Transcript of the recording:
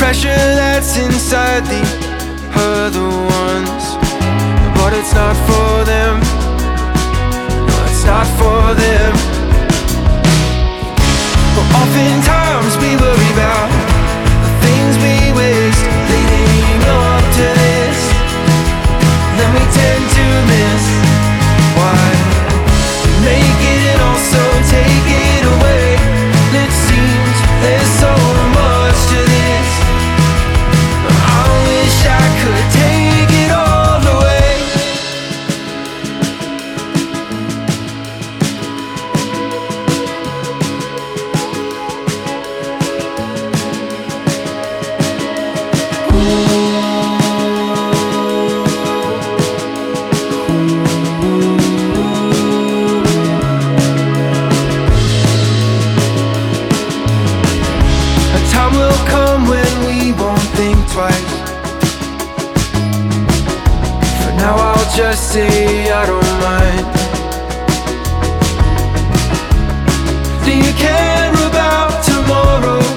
pressure that's inside the other ones, but it's not for them. No, it's not for them. But oftentimes we worry about the things we waste leading up to this. Then we tend to miss why make it and also take it away. It seems there's so much to this. I wish I could take it all away. A time will come when we won't think twice. For now I'll just say I don't mind. Do you care about tomorrow?